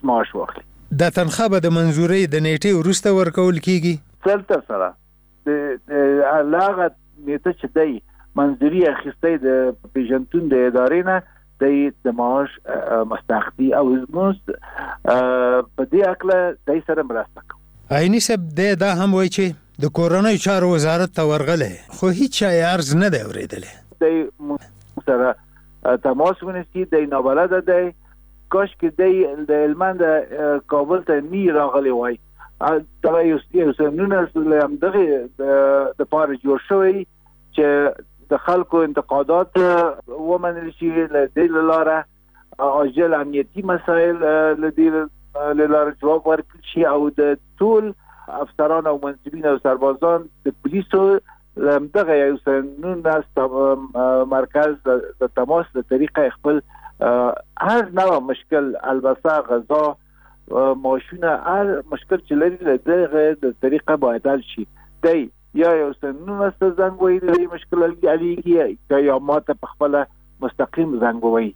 معاش واخلي. د تنخواه به د منظورۍ د نیټې وروسته ورکول کیږي؟ سلته سره د هغه نیټه چې دی منظوري اخیستې د پیژنتون د ادارې نه د معاش مستحقي او زموږ په دې اکله د سره مرسته کوي. عیني صاحب دا هم وایي چې د کورنۍ چارو وزارت ته ورغلی خو هیڅ چا یې عرض نه دی اورېدلی. د سره تماس ونیسي د نابلده دی کاش کې دی د هلمند کابل ته نی راغلی وای دا یو سنونه همدغه د پاره جوړ شوی چې د خلکو انتقادات ومنل شي له دې لاره عاجل امنیتي مسایل له دې لاره جواب ورکړي شي او د ټول افسران او منصبین او سربازان د پولیسو همدغه یو سنونه مرکز د تماس د طریقه خپل هر نوع مشکل البته غذا ماشونه هر مشکل چې لري دغه د طریقه باید حل شي دی یا یو سنونه زنګ وایي د مشکل علیږي یا ماته په خپل مستقیم زنګ وایي.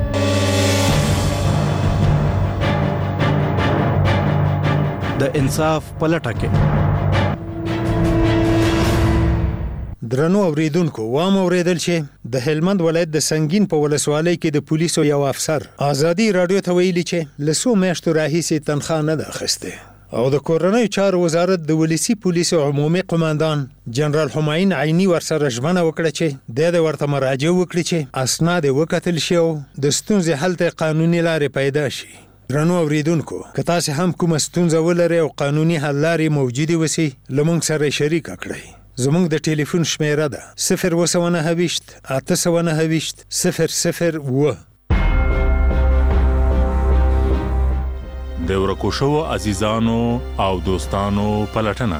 د انصاف پلټه کې درنو اوریدونکو وام اوریدل چې د هلمند ولایت د سنگین په ولسوالۍ کې د پولیسو یو افسر ازادي رادیو ته ویلي چې له څو میاشتو راهیسې تنخواه نه ده اخیستې او د کورنۍ چارو وزارت د ولسی پولیسو عمومي قوماندان جنرال همایون عیني ورسره ژمنه وکړه چې د ورته مراجعه وکړي چې اسناد وکتل شي او د ستونزې حل ته قانوني لارې پیدا شي. درنو اوریدونکو که تاسو هم کومه ستونزه ولرئ او قانوني حل لارې موجودې وسی لمونږ سره شریک کړئ. زمونږ د ټلیفون شمیره ده 029 829 001. د ورکو شوو عزیزانو او دوستانو پلټنه.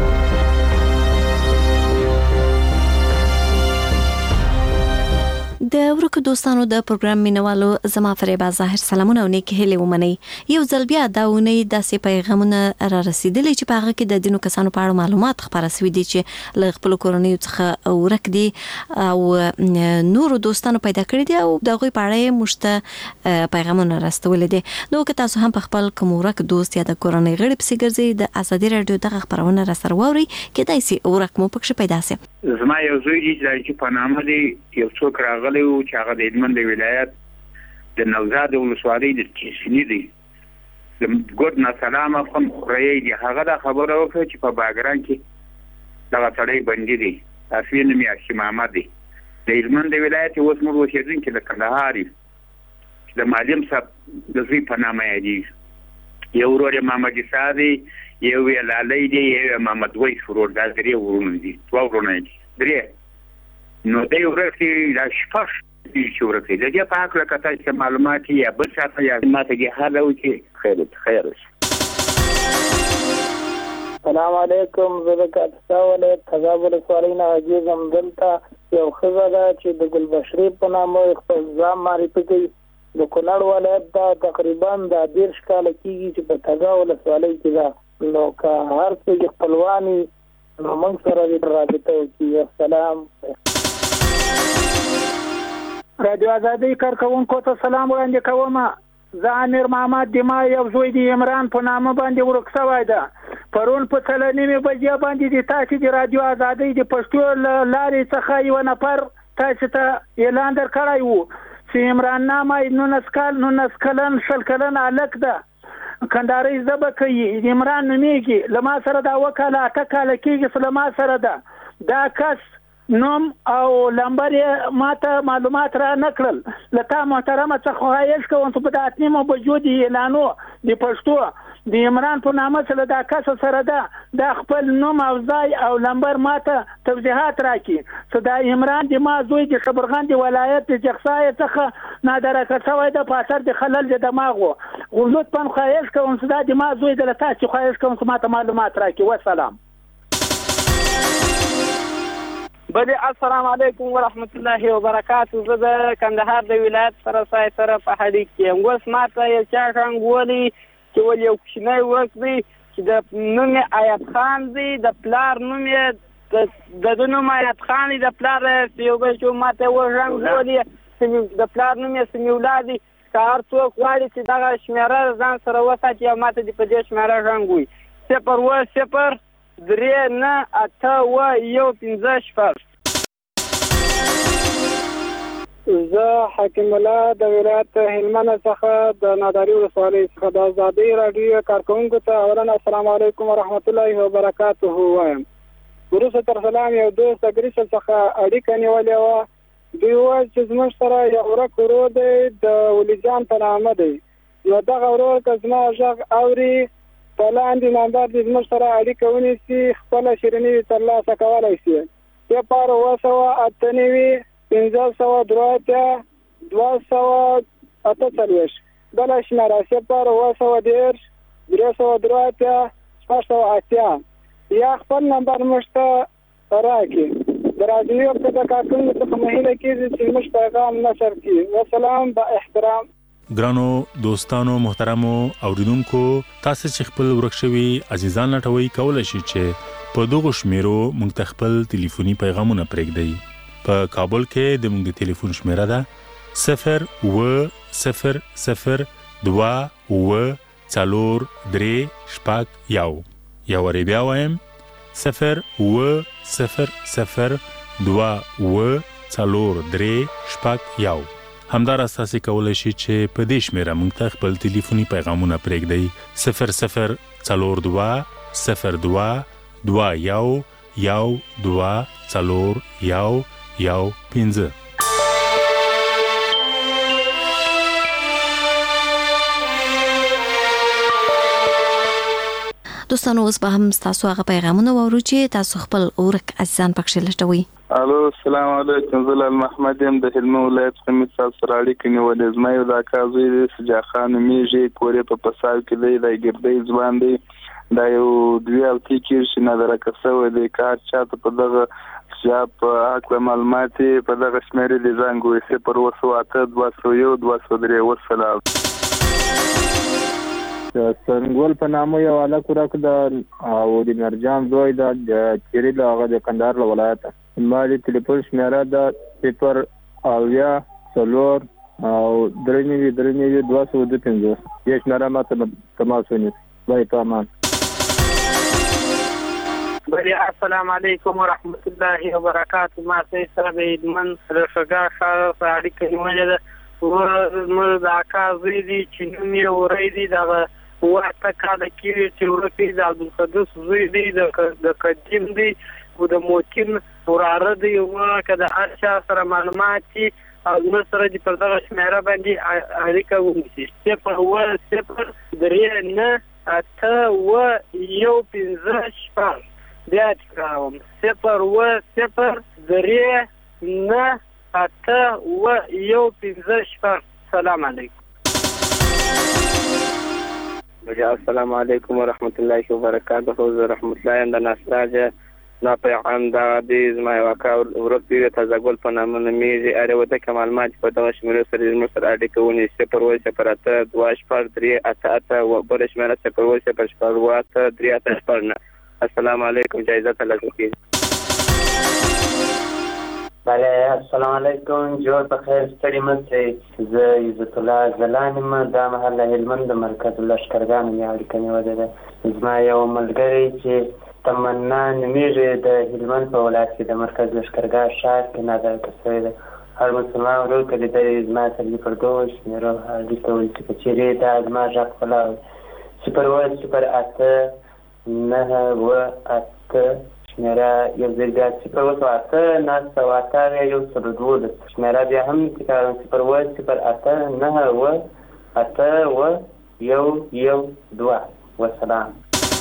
د ورکو دوستانو د پروګرام مینوالو زما فریبا ظاهر سلامونه او نیک هیله ومني. یو ځل بیا دا ونی داسې پیغامونه را رسیدلی چې په هغه کې د دینو کسانو په اړه معلومات خبره شوي دي چې له خپل کورنیو څخه ورک دي او نورو دوستانو پیدا کړی دي او دغه په اړه مشته پیغامونه راستولې دي. نو که تاسو هم په خپل کوم ورک دوست یا د کورنۍ غړي پسې ګرځئ د ازادي رادیو دغه خبرونه را سره واورئ کېدای شي ورک مو پکښې پیدا شي. زما یو زوی دی چې په نامه دی یو څوک راغلی و چې هغه د هلمند ولایت د نوزاد ولسوالۍ د چشني دی د ګوډ ناسلامه خون خورۍ دی. هغه دا خبره وکړه چې په باګران کې دغه سړی بندي دی تاسو نوم یې هاشم احمد دی د هلمند ولایت اوس موږ اوسېدونکي د کندهار یو د معلم صاحب د زوی په نامه یادېږي. یو ورور یې محمد عیسی دی یو یې لالی دی یو یې محمد ویس ورور دا درې ورونه دي دوه ورونه دي درې. نو دی ورکې دا شپږ دي چې ورکې د دې په هکله که تاسو معلومات یا بل چاته یا ماته دې هله وکړي خیر شي. السلام علیکم. زه د کاپیسا ولایت تګاب ولسوالۍ نه عزیز یم. دلته یو ښځه ده چې د ګلبشرې په نامه خپل ځان معرفي کوي. د کونړ ولایت دا تقریبا د 10 کاله کېږي چې په تګاب ولسوالۍ کې ده. نو که هر څه خپلواني نو موږ سره دې رابطه وکړي. السلام. رادیو آزادۍ کارکوونکو ته سلام وړاندې کوم. زه امیر محمد دیما یو زوی دی عمران په نامه باندې ورک شوی ده. پرون په 3:30 بجې باندې د تاسو د رادیو آزادۍ د پښتو لارې څخه یو نفر تاسو ته اعلان درکړی وو چې عمران نامه 19 کلن شل کلن الک ده کندهاري زبه کوي. عمران نومیږي لما سره دا وکاله 8 کاله کېږي لما سره ده دا کس نوم او لمبر ماته معلومات را نکړل. لته محترمه څخه خواهش کوم چې په 8:30 بجو دی اعلانو د پښتو د عمران په نامه سره دا کس سره ده د خپل نوم او ځای او لمبر ماته توضیحات راکړي چې دا عمران د ما زوی د خبرغان د ولایت د جغسای څخه نادرکه شوی د پاتر د خلل د دماغو. لطفا خواهش کوم چې دا د ما زوی د لته خواهش کوم چې ماته معلومات راکړي. والسلام. بله السلام علیکم ورحمت الله وبرکاته. زه د کندهار د ولایت سره په هډې کې یم. اوس ماته یو چا ښنګولي چې ول یو کوچنی ورک دی چې د نوم یې ایت خان دی د پلار نوم یې د نوم ایت خان دی د پلار یو بل چې ماته وښنګولي د پلار نوم یې سمیع الله دی هر څوک غواړي چې دغه شمیره ځان سره وساتي او ماته دې په دې شمیره غږ ووایي 0 زه حکیم الله د ولایت هلمند څخه د ناداري ولسوالۍ څخه د ازادۍ راډیو کارکونکو ته اولا السلام علیکم ورحمت الله وبرکاته وایم. وروسته تر سلام یو دوست اګریس څخه اړیکه نیولې وه. دوی وویل چې زموږ سره یو ورک ورور دی د ولیجان په نامه دی. نو دغه ورور که زما غږ اوري په لاندې نمبر دې زموږ سره اړیکه ونیسي خپله شیریني ترلاسه کولی شي 0 593 248 بله شمېره 0 380 یا خپل نمبر موږ ته راکړي. د راډیو په کارکونکو څخه مهیله کېږي چې موږ پیغام نشر کړي. وسلام با احترام. ګرانو دوستانو محترمو اوریدونکو تاسو چې خپل ورک شوي عزیزان لټوي کولای شئ چې په دغه شمیرو موږ ته خپل ټلیفوني پیغامونه پرېږدئ. په کابل کې د موږ د ټلیفون شمیره ده 0 یا ور بیا وایم 0 همدار اساسي کولای شي چې په دې شمیره موږ ته خپل ټلیفوني پیغامونه پرېږدئ 00221 دوستانو اوس به هم تاسو هغه پیغامونه واورو چې تاسو خپل اورک عزیزان پکښې لټوي. الو السلام علیکم زلال محمد يم د هلمند ولایت خمیس سره اړیکې نیولې زما یو د اکا زوی دی سجا خان میږي کورې په پساو کې دی د ګردې ځوان دی دا یو دوی او تی کې شنه درکسو دی کار چاته په دغه شاپ اکل معلومات په دغه شمیرې دي زنګوي 0 وسلام سنگول په نامه یو الک ورک د او د مرجان دوی د چیرې د هغه د کندهار ولایت مالي ټلیفون شمیره د 0 او 225 یې شمیره ماته تماس ونیسئ. وای په امان. السلام علیکم ورحمت الله وبرکاته. ما سره د هلمند رفګا ښار سره اړیکه نیولې ده. موږ د اکا زوی دی چې نوم یې وری دی دغه واته کاله کېږي چې ورپې د عبدالقدوس زوی دی د قدیم دی او د موتین وراره دی که د هر چا سره معلومات دي او زموږ سره دې پر دغه شمیره باندې اړیکه ونیسي 0 بیا تکراوم 0 سلام علیکم. السلام علیکم ورحمت الله وبرکاته. زه رحمت الله یم د ناصراجه نا پیغام دا د زما یو اکا ورپې تازه ګل په نامه نومیږي اړ وته که معلومات په دغه شمیرو سره زموږ سره اړیکه ونیسي 0 و بله شمیره 0 السلام علیکم جایزه تلقی کیږي. بله السلام علیکم جوړ په خیر ستړي مه شئ. زه عزت الله زلان یم دا مهال د هلمند د مرکز لښکرګانو مې اړیکه نیولې ده. زما یو ملګری چې تمنا نومیږي د هلمند په ولایت کې د مرکز لښکرګاه ښار کې نادرکه شوی ده. هر مسلمان ورور که لیدلی زما سره دې پر دغو شمیرو اړیکه ونیسي که چیرې دا زما غږ خپله 0 شمیره یو ځل بیا 0 شمیره بیا هم تکراروم 0 وسلام.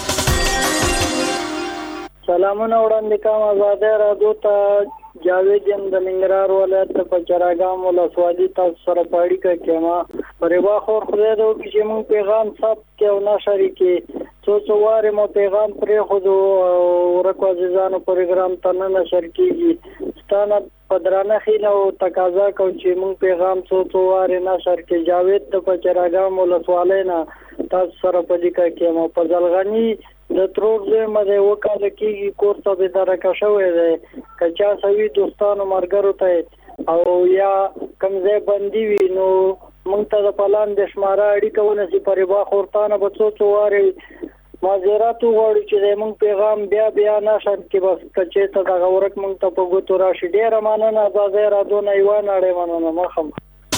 سلامونه وړاندې کوم آزادۍ راډیو ته. جاوید یم د ننګرهار ولایت په چراګام ولسوالۍ تاسو سره په اړیکه کې یم. پر یوه خور خدای دې وکړي چې موږ پیغام ثبت کړو او نشر یې کړي. څو وارې مو پیغام پرېښودو او ورکو عزیزانو پروګرام ته نه نشر کېږي. ستا نه په درانه خیله او تقاضا کوم چې موږ پیغام څو وارې نشر کړي. جاوید د په چراګام ولسوالۍ نه تاسو سره په اړیکه کې یم. په ځلغني د ترور زوی مې د یوه کاله کېږي کور ته بېدرکه شوی دی. که چا سوي دوستانو ملګرو ته او یا کوم ځای بندي وي نو مونږ ته د پلان د شماره اړیکه ونسي پرېبا خورتانه به څو واري معذرت وغواړو چې مونږ پیغام بیا نشم کې بس کچې ته دغه ورک مونږ ته په ګوتو راشي. ډېره مننه ازادۍ راډیو نه یوه نړۍ مننه. مخم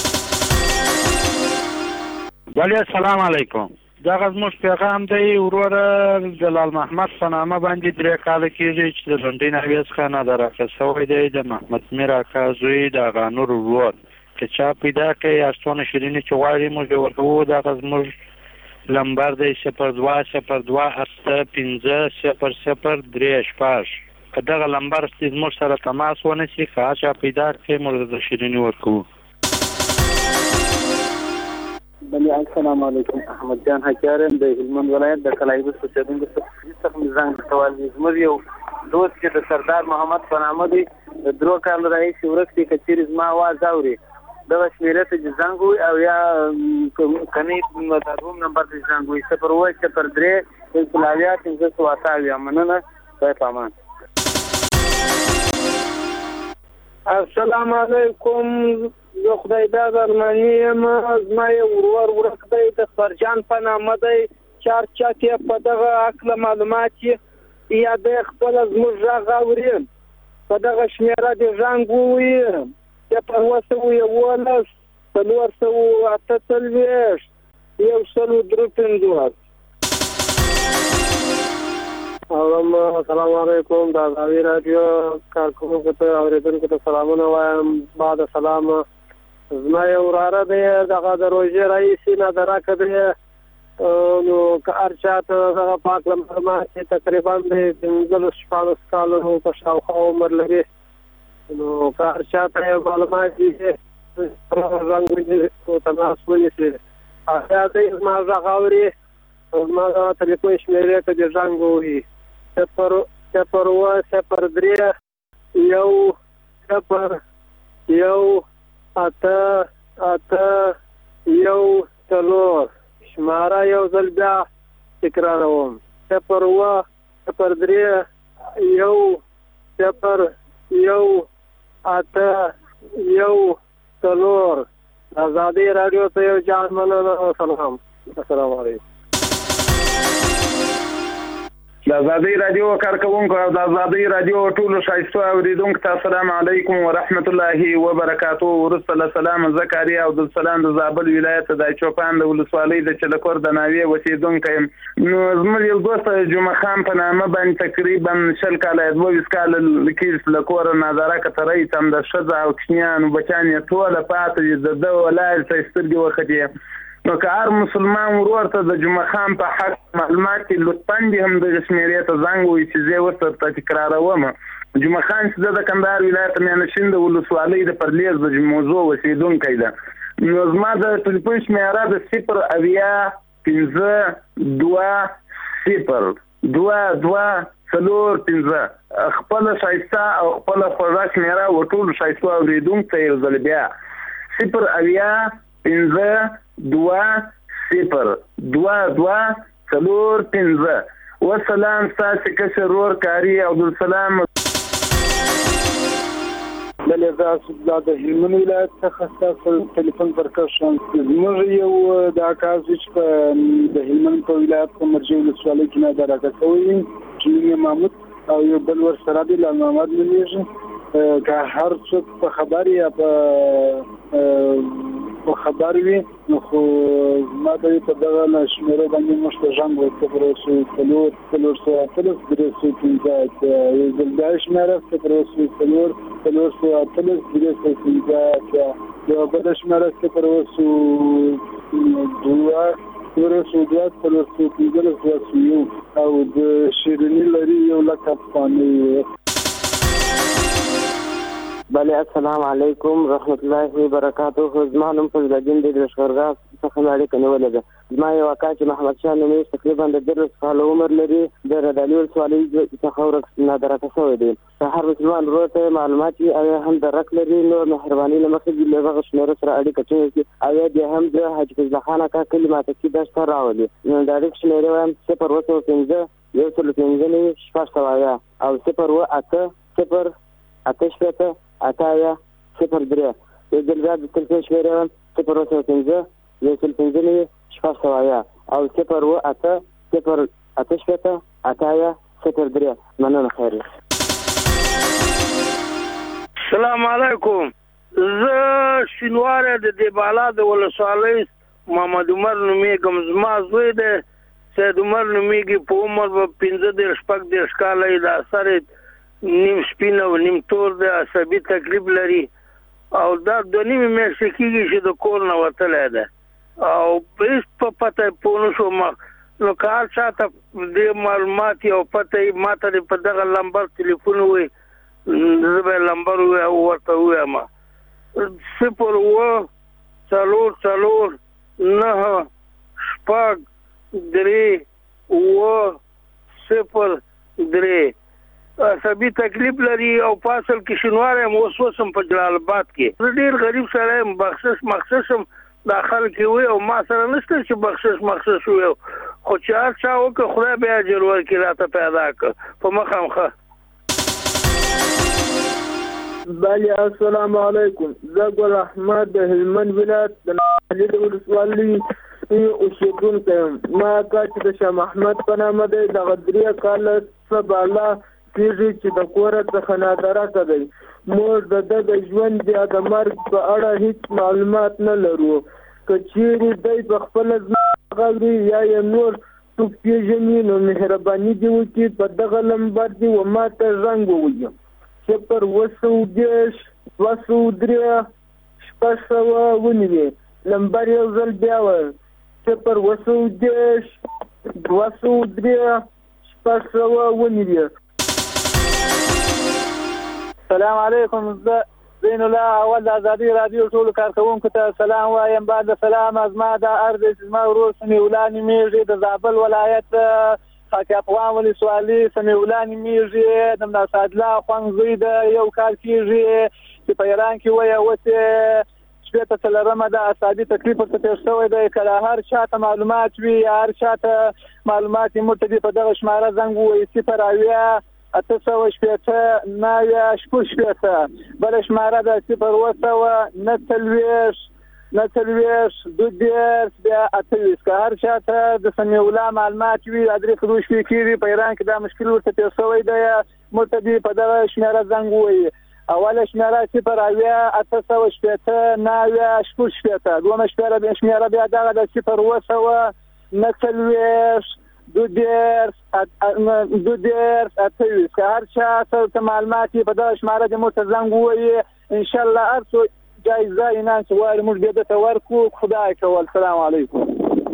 بله السلام علیکم. دغه زموږ پیغام دی وروره جلال محمد په نامه باندې 3 کاله کېږي چې د لنډۍ ناوې څخه نادر اخیست شوی دی. د محمد میر اکا زوی د هغه نور ورور که چا پیدا کړي یا څونه شیریني چې غواړي موږ یې ورکوو. دغه زموږ لمبر دی 0202 850036. که دغه لمبر زموږ سره تماس ونیسي که هر چا پیدا کړي موږ د شیریني ورکوو. بله السلام علیکم. احمد جان حکیارم د هلمند ولایت د کلایبس اوسیدونکی څخه زنګ کول. زموږ یو دوست چې د سردار محمد په نامه دی د 3 کال راهیسې ورک دی. که چیرې زما اواز اوري دغه شمېرې ته چې زنګ ووي او یا کنې د روم نمبر ته زنګ ووي 083 528 مننه. خدای په امان. السلام علیکم. زه خدای داد ارمانی یم. زما یو ورور ورک دی د خبرجان په نامه دی. چارچاک یې په دغه هکله معلومات یې یا دی خپله زموږ غږ اوري په دغه شمېره دې زنګ ووایي 011 448 153. السلام علیکم. د ازادۍ راډیو کارکونکو ته اورېدونکو ته سلامونه وایم. بعد سلام. زما یو وراره دی دغه د روژې راهیسې نادراکه دی نو که هر چا ته دغه پاک معلومات چې تقریبا د 15-16 کالو په شاوخوا عمر لري نو که هر چا ته یو معلومات دي رنګ ونیسي تماس ونیسي هغه دی زما غږ اوري زما د تلیفون شمېرې ته دې زنګ ووهي 0 شماره یو ځل بیا تکراروم 0 ازادۍ راډیو ته یو جان مننه. سلام. السلام علیکم. د ازادۍ راډیو کارکونکو او د ازادۍ راډیو ټولو ښایستو اورېدونکو ته السلام علیکم ورحمت الله وبرکاتو. وروسته له سلام زکریا او د سلام د زابل ولایت د چوپان د ولسوالۍ د چلکور د ناوې اوسېدونکی یم. نو زموږ یو دوست جمعه خان په نامه باندې تقریبا 20 کاله 22 کاله کېږي له کوره نادراکه ته رئیس هم د ښځه او کوچنیانو بچیان یې ټوله پاتې دي. د ده ولاړ ته یې سترګې وختې. نو که هر مسلمان ورور ته د جمعه خان په حق معلومات کې لطفا دې هم دغه شمېرې ته زنګ ووایي چې زه یې ورته تکراروم. جمعه خان چې زه د کندهار ولایت میانشین د ولسوالۍ د پرلیز د موضوع اوسېدونکی ده. نو زما د ټلیفون شمېره د 005202245 خپله ښایسته او خپله خوږه شمېره و ټولو ښایستو اورېدونکو ته یو ځل بیا 005202245. والسلام ستاسې کشر ورور کاري عبدالسلام. بلې دا د هلمند ولایت څخه ستاسو ټلیفون ورکړ شوم. زموږ یو د اکا زوی چې د هلمند په ولایت په مرجې ولسوالۍ کې نادراکه شوی چې نوم یې محمود او یو بل ورسره دی لال محمد نومیږي. که هر څوک په خبر یا په خبر وي نو خو ما ته په دغه شمېره باندې موږ ته زنګ وکړو 0 یو ځل بیا شمېره 0 یو بل شمېره 0 او د شیریني لري یو لک افغانۍ. بله السلام علیکم رحمت الله وبرکاتو. زما نوم فضل الدین د لښکرګاه څخه اړیکه نیولې ده. زما یو اکا چې محمد شاه نومیږي تقریبا د 13 کاله عمر لري د ردالي ولسوالۍ څخه ورک نادراکه شوی دی. که هر مسلمان ورور ته معلومات وي او هم درک لري نو مهرباني له مخې د دغه شمېرې سره اړیکه ټینګ کړي او یا بیا هم د حاجي فضل خان اکا کلي ماته کې دشته راولي. نو د اړیکې شمېرې وایم 015 او 0 08 03 یو ځل بیا د تلیفون شمېره 015 115 شپږ سوه اویا او 0 8 0 8 8 03 مننه خیر. السلام علیکم. زه شینواره د دیبالا د ولسوالۍ محمد عمر نومیږم. زما زوی دی سید عمر نومیږي. په عمر به 15-16 کاله یې. د سر نیم سپین او نیم تور دی. عصبي تکلیف لري او دا 2 میاشتې کېږي چې د کور نه وتلی دی او هېڅ په پته یې پوه نه شوم. نو که هر چا ته دې معلومات او پته یې ما ته په دغه لمبر تلیفون ووایي زه به یې لمبر ورته ووایم 0 4 4 9 شپږ 3 0 3 عصبي تکلیف لري او په اصل کې شینواری یم. اوس هم په جلال آباد کې. زه ډېر غریب سړی یم. بخشش هم دا خلک یې وي او ما سره نشته چې بخشش وي خو چې هر چا وکړه خدای به اجر ورکړي راته پیدا کړه په مخه مخه. بله السلام علیکم. زه ګل احمد د هلمند ولایت د ناحلي د ولسوالۍ اوسېدونکی یم. ما اکا چې د شاه محمد په نامه دی دغه 3 کاله څه بالا کېږي چې د کوره څخه نادرکه دی. موږ د ده د ژوند یا د مرګ په اړه هیڅ معلومات نه لرو. که چیرې دی په خپله ځمکه غواړي یا یې نور څوک پېژني نو مهرباني دې وکړي په دغه لمبر دې و ما ته زنګ ووهي 0 203 شپږ سوه ونیوي. لمبر یو ځل بیا وایي 0 203 شپږ سوه ونیوي. السلام علیکم. زه زین الله اول د ازادي رادیو ټولو کارکوونکو ته سلام وایم. بعد سلام زما د ارض زما ورور سمیع الله نومیږي د زابل ولایت خاک افغان ولسوالۍ سمیع الله نومیږي. د ملا خوند زوی د 1 کال کېږي چې په ایران کې وایي اوس شپېته څلورمه د عصبي تکلیف ورته تېر شوی دی. که هر چا ته معلومات وي یا هر چا ته معلومات یې موږ ته دې په دغه شماره زنګ ووایي 0 8 9 شپږ بله شماره ده 0 9 بیا 28. که هر چا ته د سمیع الله معلومات وي ادرې خروش کېږي په ایران کې دا مشکل ورته تېر شوی دی موږ ته دې په دغه شماره زنګ ووایي. اوله شماره 0 8 9 شپږ دومره شماره بیا دغه د 0 9 2 که هر چا ته معلومات یې په دغه شماره دې موږ ته زنګ ووایي. انشاءالله هر څو جایزه انعام چې غواړي موږ دې ته ورکړو. خدای کول. السلام علیکم.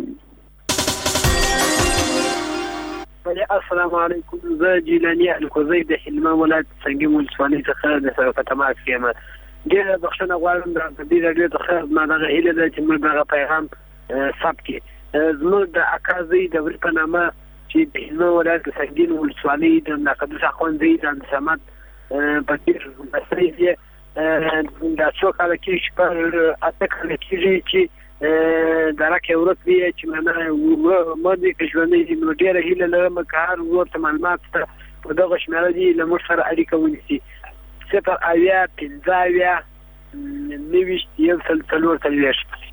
السلام علیکم. زه جیلاني الکوزی د هلمند ولایت سنګین ولسوالۍ څخه د سره په تماس کې یم. ډېره بخښنه غواړم د ازادي راډیو څخه زما دغه هیله ده چې موږ دغه پیغام ثبت کړي. زموږ د اکا زوی د وري په نامه چې د هلمند ولایت د سنګین ولسوالۍ د نقدس اخوندزی د عبدالصمد په تېر مسرې کې دا څو کاله کېږي چې په 8 کاله کېږي چې درک یې ورک دی چې ما دې که ژوندی دي نو ډېره هیله لرم که هر ورور ته معلومات شته په دغه شمېره دي له موږ سره اړیکه ونیسي 0 9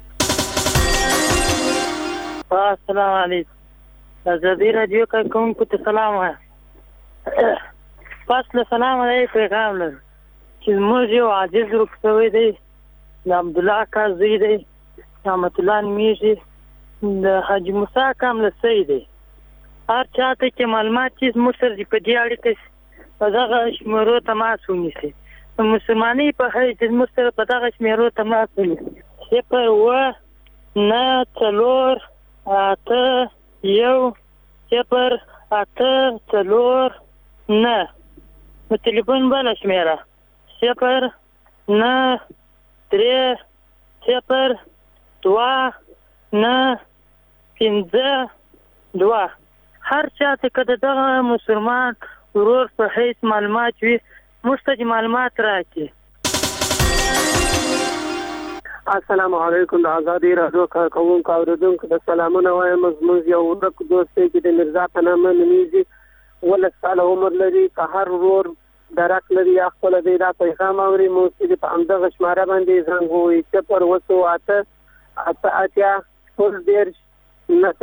السلام علیکم. ازادي رادیو کارکوونکو ته سلام وایم. پس له سلام علیکم پیغام لرم چې زموږ یو عاجز ورک شوی دی د عبدالله اکا زوی دی رحمت الله نومیږي د حاجي موسی اکا ملسی دی. هر چا ته چې معلومات چې زموږ سره دي په دې اړیکه په دغه شمېرو تماس ونیسي. د مسلمانۍ په حیث زموږ سره په دغه شمېرو تماس ونیسي 0 9 4 8 1 0 8 4 9 د تلیفون بله شمېره 0 9 3 0 2 9 5 2. هر چا ته که د دغه مسلمان ورور په حیث معلومات وي موږ ته معلومات راکړي. السلام علیکم. د ازادي راډیو کارکوونکو اورېدونکو ته سلامونه وایم. زموږ یو ورک دوست دی چې د مرزا په نامه نومیږي 12 ساله عمر لري. که هر ورور درک لري یا خپله دی دا پیغام اوري موږ چې په همدغه شماره باندې زنګ ووهي 0 8 اته اتیا 19